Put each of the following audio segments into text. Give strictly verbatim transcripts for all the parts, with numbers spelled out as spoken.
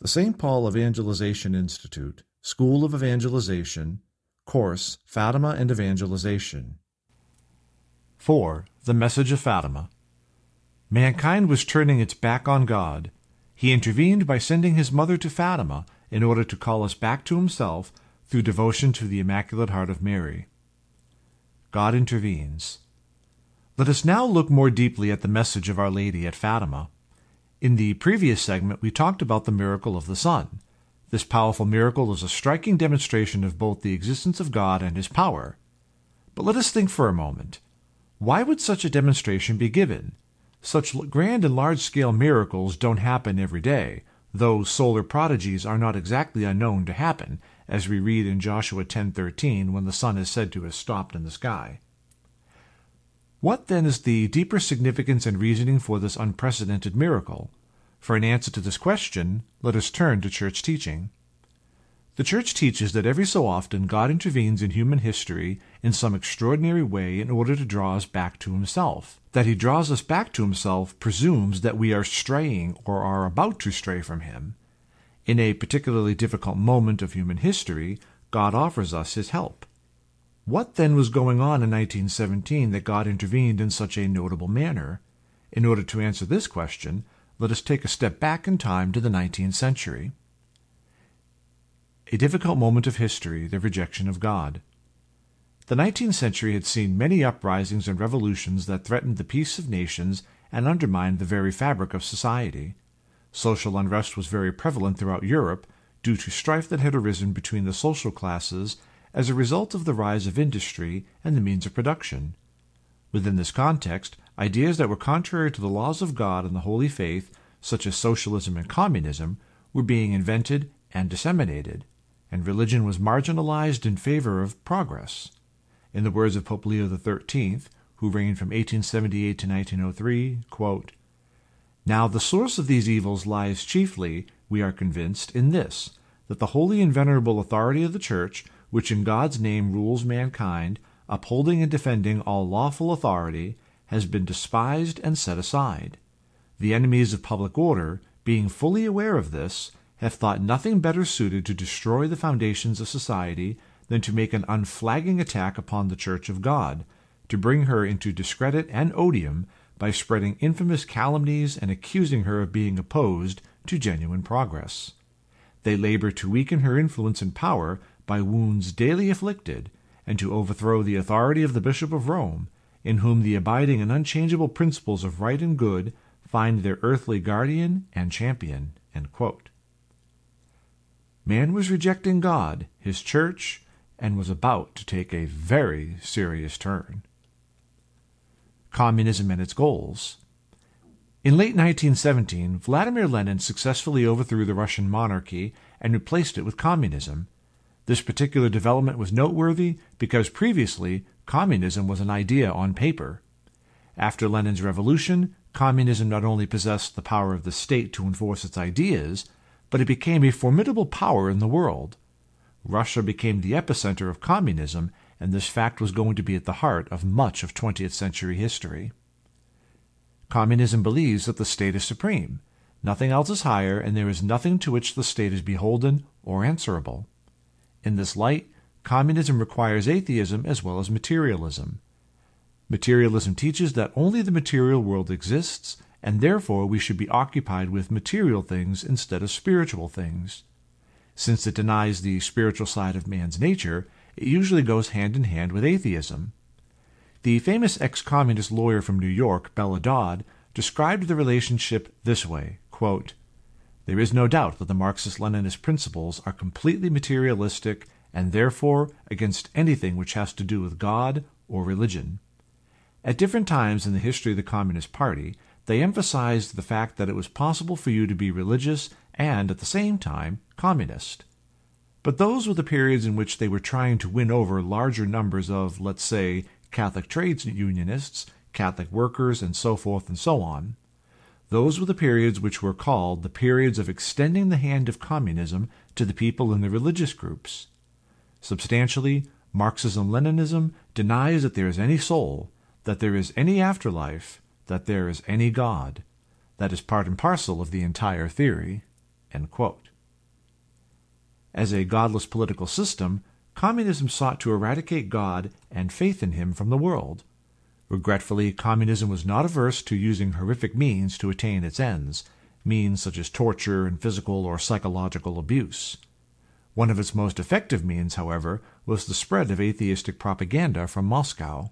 The Saint Paul Evangelization Institute, School of Evangelization, Course, Fatima and Evangelization. four. The Message of Fatima. Mankind was turning its back on God. He intervened by sending his mother to Fatima in order to call us back to himself through devotion to the Immaculate Heart of Mary. God intervenes. Let us now look more deeply at the message of Our Lady at Fatima. In the previous segment, we talked about the miracle of the sun. This powerful miracle is a striking demonstration of both the existence of God and his power. But let us think for a moment. Why would such a demonstration be given? Such grand and large-scale miracles don't happen every day, though solar prodigies are not exactly unknown to happen, as we read in Joshua ten thirteen when the sun is said to have stopped in the sky. What then is the deeper significance and reasoning for this unprecedented miracle? For an answer to this question, let us turn to church teaching. The Church teaches that every so often God intervenes in human history in some extraordinary way in order to draw us back to himself. That he draws us back to himself presumes that we are straying or are about to stray from him. In a particularly difficult moment of human history, God offers us his help. What then was going on in nineteen seventeen that God intervened in such a notable manner? In order to answer this question, let us take a step back in time to the nineteenth century. A difficult moment of history, the rejection of God. The nineteenth century had seen many uprisings and revolutions that threatened the peace of nations and undermined the very fabric of society. Social unrest was very prevalent throughout Europe due to strife that had arisen between the social classes as a result of the rise of industry and the means of production. Within this context, ideas that were contrary to the laws of God and the Holy Faith, such as socialism and communism, were being invented and disseminated, and religion was marginalized in favor of progress. In the words of Pope Leo the thirteenth, who reigned from eighteen seventy-eight to nineteen oh three, quote, "Now the source of these evils lies chiefly, we are convinced, in this, that the holy and venerable authority of the Church, which in God's name rules mankind, upholding and defending all lawful authority, has been despised and set aside. The enemies of public order, being fully aware of this, have thought nothing better suited to destroy the foundations of society than to make an unflagging attack upon the Church of God, to bring her into discredit and odium by spreading infamous calumnies and accusing her of being opposed to genuine progress. They labor to weaken her influence and power by wounds daily afflicted, and to overthrow the authority of the Bishop of Rome, in whom the abiding and unchangeable principles of right and good find their earthly guardian and champion." End quote. Man was rejecting God, his church, and was about to take a very serious turn. Communism and its goals. In late nineteen seventeen, Vladimir Lenin successfully overthrew the Russian monarchy and replaced it with communism. This particular development was noteworthy because previously communism was an idea on paper. After Lenin's revolution, communism not only possessed the power of the state to enforce its ideas, but it became a formidable power in the world. Russia became the epicenter of communism, and this fact was going to be at the heart of much of twentieth century history. Communism believes that the state is supreme. Nothing else is higher, and there is nothing to which the state is beholden or answerable. In this light, communism requires atheism as well as materialism. Materialism teaches that only the material world exists, and therefore we should be occupied with material things instead of spiritual things. Since it denies the spiritual side of man's nature, it usually goes hand in hand with atheism. The famous ex-communist lawyer from New York, Bella Dodd, described the relationship this way, quote, "There is no doubt that the Marxist-Leninist principles are completely materialistic and therefore against anything which has to do with God or religion." At different times in the history of the Communist Party, they emphasized the fact that it was possible for you to be religious and, at the same time, communist. But those were the periods in which they were trying to win over larger numbers of, let's say, Catholic trades unionists, Catholic workers, and so forth and so on. Those were the periods which were called the periods of extending the hand of communism to the people in the religious groups. Substantially, Marxism-Leninism denies that there is any soul, that there is any afterlife, that there is any God. That is part and parcel of the entire theory. End quote. As a godless political system, communism sought to eradicate God and faith in him from the world. Regretfully, communism was not averse to using horrific means to attain its ends, means such as torture and physical or psychological abuse. One of its most effective means, however, was the spread of atheistic propaganda from Moscow.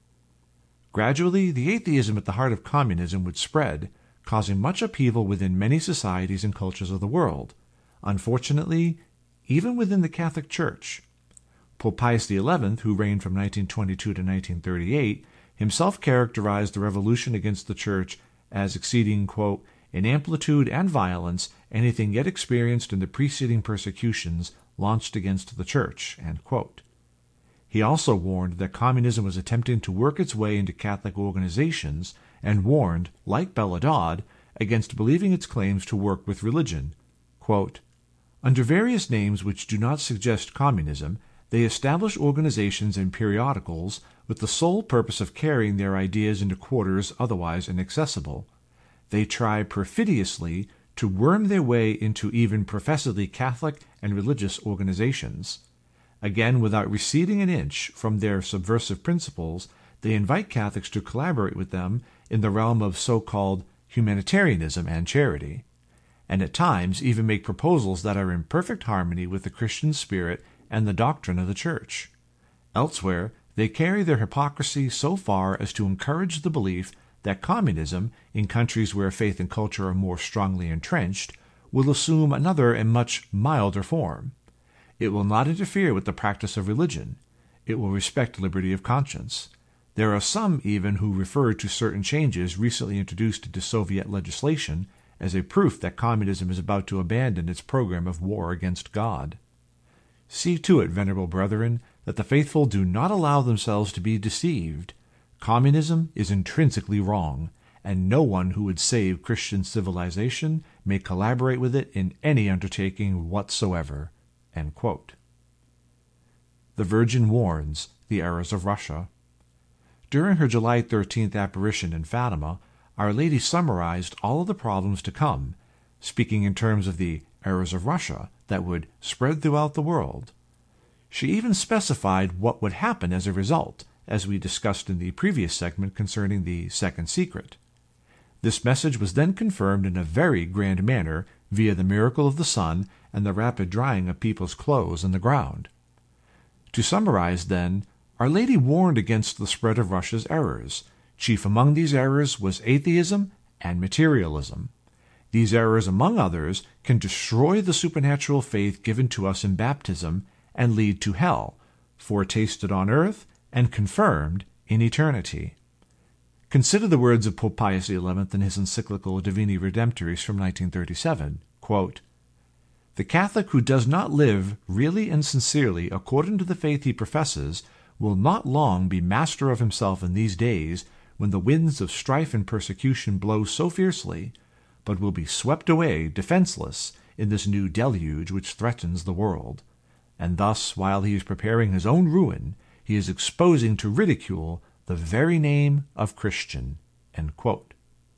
Gradually, the atheism at the heart of communism would spread, causing much upheaval within many societies and cultures of the world, unfortunately, even within the Catholic Church. Pope Pius the eleventh, who reigned from nineteen twenty-two to nineteen thirty-eight, himself characterized the revolution against the Church as exceeding, quote, in amplitude and violence anything yet experienced in the preceding persecutions launched against the Church, end quote. He also warned that communism was attempting to work its way into Catholic organizations and warned, like Bella Dodd, against believing its claims to work with religion. Quote, under various names which do not suggest communism, they establish organizations and periodicals with the sole purpose of carrying their ideas into quarters otherwise inaccessible. They try perfidiously to worm their way into even professedly Catholic and religious organizations. Again, without receding an inch from their subversive principles, they invite Catholics to collaborate with them in the realm of so-called humanitarianism and charity, and at times even make proposals that are in perfect harmony with the Christian spirit and the doctrine of the Church. Elsewhere, they carry their hypocrisy so far as to encourage the belief that communism, in countries where faith and culture are more strongly entrenched, will assume another and much milder form. It will not interfere with the practice of religion. It will respect liberty of conscience. There are some even who refer to certain changes recently introduced into Soviet legislation as a proof that communism is about to abandon its program of war against God. See to it, venerable brethren, that the faithful do not allow themselves to be deceived. Communism is intrinsically wrong, and no one who would save Christian civilization may collaborate with it in any undertaking whatsoever. End quote. The Virgin warns the errors of Russia. During her July thirteenth apparition in Fatima, Our Lady summarized all of the problems to come, speaking in terms of the errors of Russia that would spread throughout the world. She even specified what would happen as a result, as we discussed in the previous segment concerning the second secret. This message was then confirmed in a very grand manner via the miracle of the sun and the rapid drying of people's clothes in the ground. To summarize, then, Our Lady warned against the spread of Russia's errors. Chief among these errors was atheism and materialism. These errors, among others, can destroy the supernatural faith given to us in baptism and lead to hell, foretasted on earth and confirmed in eternity. Consider the words of Pope Pius the eleventh in his encyclical Divini Redemptoris from nineteen thirty-seven, quote, the Catholic who does not live really and sincerely according to the faith he professes will not long be master of himself in these days when the winds of strife and persecution blow so fiercely, but will be swept away defenseless in this new deluge which threatens the world. And thus, while he is preparing his own ruin, he is exposing to ridicule the very name of Christian. End quote.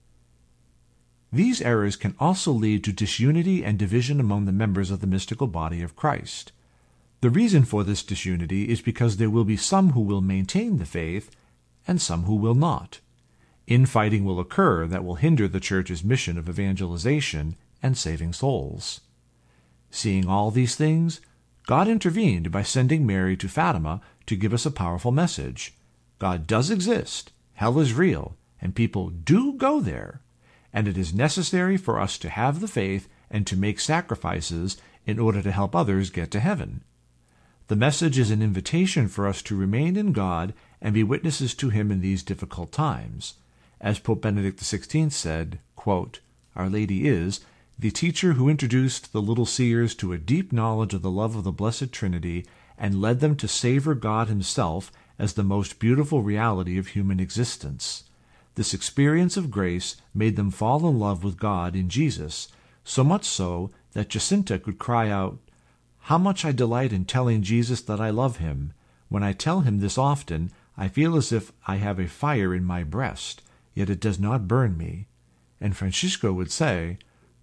These errors can also lead to disunity and division among the members of the mystical body of Christ. The reason for this disunity is because there will be some who will maintain the faith and some who will not. Infighting will occur that will hinder the Church's mission of evangelization and saving souls. Seeing all these things, God intervened by sending Mary to Fatima to give us a powerful message. God does exist, hell is real, and people do go there, and it is necessary for us to have the faith and to make sacrifices in order to help others get to heaven. The message is an invitation for us to remain in God and be witnesses to Him in these difficult times. As Pope Benedict the sixteenth said, quote, Our Lady is the teacher who introduced the little seers to a deep knowledge of the love of the Blessed Trinity and led them to savor God Himself as the most beautiful reality of human existence. This experience of grace made them fall in love with God in Jesus, so much so that Jacinta could cry out, How much I delight in telling Jesus that I love Him. When I tell Him this often, I feel as if I have a fire in my breast, yet it does not burn me. And Francisco would say,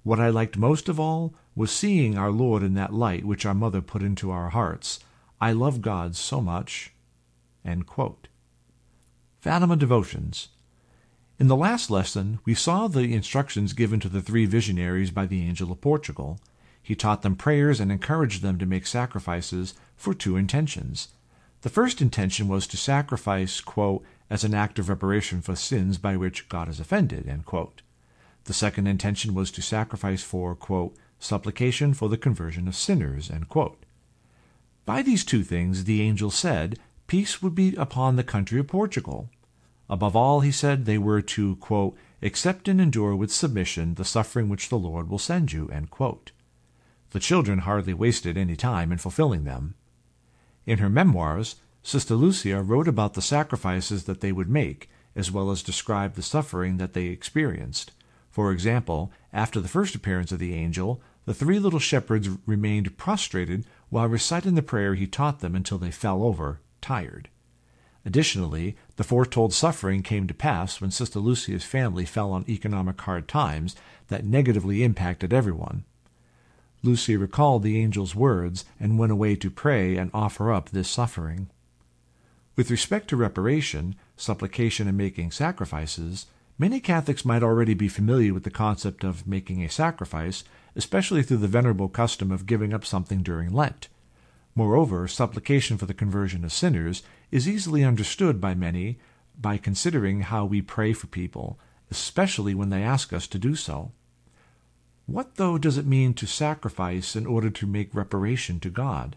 What I liked most of all was seeing our Lord in that light which our mother put into our hearts. I love God so much." End quote. Fatima Devotions. In the last lesson, we saw the instructions given to the three visionaries by the Angel of Portugal. He taught them prayers and encouraged them to make sacrifices for two intentions. The first intention was to sacrifice, quote, as an act of reparation for sins by which God is offended, end quote. The second intention was to sacrifice for, quote, supplication for the conversion of sinners, end quote. By these two things, the angel said, peace would be upon the country of Portugal. Above all, he said, they were to, quote, accept and endure with submission the suffering which the Lord will send you, end quote. The children hardly wasted any time in fulfilling them. In her memoirs, Sister Lucia wrote about the sacrifices that they would make, as well as described the suffering that they experienced. For example, after the first appearance of the angel, the three little shepherds remained prostrated while reciting the prayer he taught them until they fell over, tired. Additionally, the foretold suffering came to pass when Sister Lucia's family fell on economic hard times that negatively impacted everyone. Lucia recalled the angel's words and went away to pray and offer up this suffering. With respect to reparation, supplication, and making sacrifices, many Catholics might already be familiar with the concept of making a sacrifice, especially through the venerable custom of giving up something during Lent. Moreover, supplication for the conversion of sinners is easily understood by many by considering how we pray for people, especially when they ask us to do so. What, though, does it mean to sacrifice in order to make reparation to God?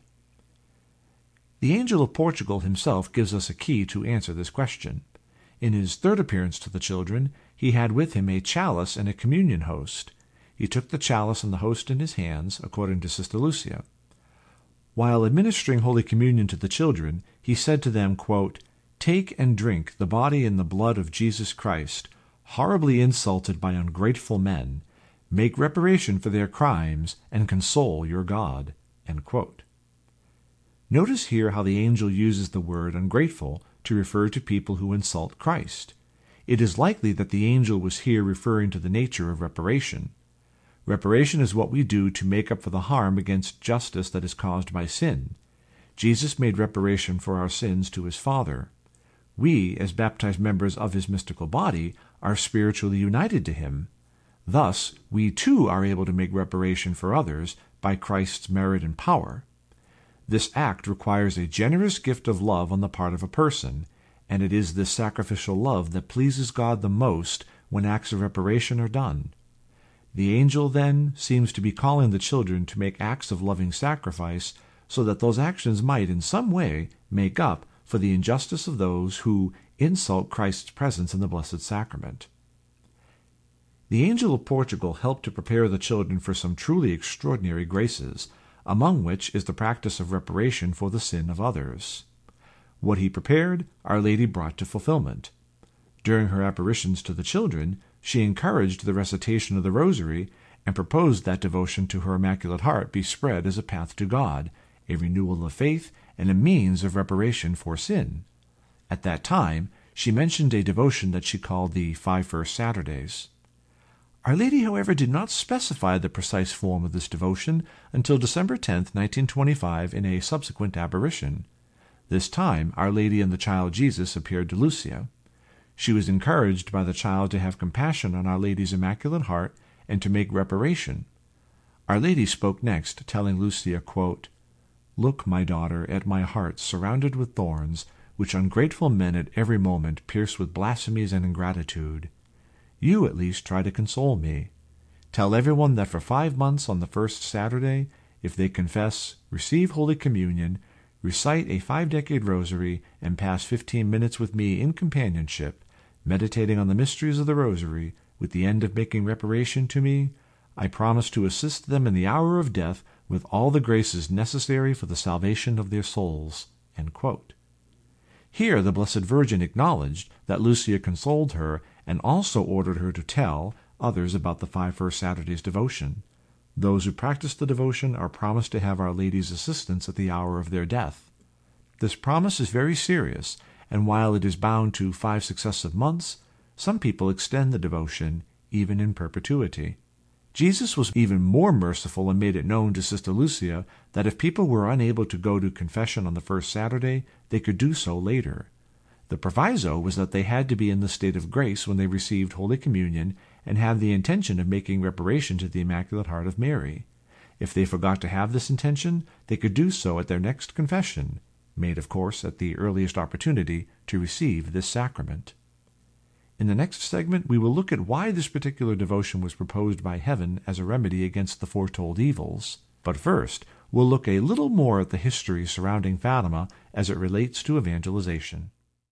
The Angel of Portugal himself gives us a key to answer this question. In his third appearance to the children, he had with him a chalice and a communion host. He took the chalice and the host in his hands, according to Sister Lucia. While administering Holy Communion to the children, he said to them, quote, take and drink the body and the blood of Jesus Christ, horribly insulted by ungrateful men. Make reparation for their crimes, and console your God. End quote. Notice here how the angel uses the word ungrateful to refer to people who insult Christ. It is likely that the angel was here referring to the nature of reparation. Reparation is what we do to make up for the harm against justice that is caused by sin. Jesus made reparation for our sins to his Father. We, as baptized members of his mystical body, are spiritually united to him. Thus, we too are able to make reparation for others by Christ's merit and power. This act requires a generous gift of love on the part of a person, and it is this sacrificial love that pleases God the most when acts of reparation are done. The angel, then, seems to be calling the children to make acts of loving sacrifice so that those actions might, in some way, make up for the injustice of those who insult Christ's presence in the Blessed Sacrament. The Angel of Portugal helped to prepare the children for some truly extraordinary graces, among which is the practice of reparation for the sin of others. What he prepared, Our Lady brought to fulfillment. During her apparitions to the children, she encouraged the recitation of the Rosary and proposed that devotion to her Immaculate Heart be spread as a path to God, a renewal of faith, and a means of reparation for sin. At that time, she mentioned a devotion that she called the Five First Saturdays. Our Lady, however, did not specify the precise form of this devotion until December tenth, nineteen twenty-five, in a subsequent apparition. This time, Our Lady and the child Jesus appeared to Lucia. She was encouraged by the child to have compassion on Our Lady's Immaculate Heart and to make reparation. Our Lady spoke next, telling Lucia, quote, look, my daughter, at my heart surrounded with thorns, which ungrateful men at every moment pierce with blasphemies and ingratitude. You, at least, try to console me. Tell everyone that for five months on the first Saturday, if they confess, receive Holy Communion, recite a five-decade rosary, and pass fifteen minutes with me in companionship, meditating on the mysteries of the Rosary, with the end of making reparation to me, I promise to assist them in the hour of death with all the graces necessary for the salvation of their souls. End quote. Here the Blessed Virgin acknowledged that Lucia consoled her and also ordered her to tell others about the Five First Saturdays devotion. Those who practice the devotion are promised to have Our Lady's assistance at the hour of their death. This promise is very serious, and while it is bound to five successive months, some people extend the devotion even in perpetuity. Jesus was even more merciful and made it known to Sister Lucia that if people were unable to go to confession on the first Saturday, they could do so later. The proviso was that they had to be in the state of grace when they received Holy Communion and have the intention of making reparation to the Immaculate Heart of Mary. If they forgot to have this intention, they could do so at their next confession, made, of course, at the earliest opportunity to receive this sacrament. In the next segment, we will look at why this particular devotion was proposed by heaven as a remedy against the foretold evils. But first, we'll look a little more at the history surrounding Fatima as it relates to evangelization.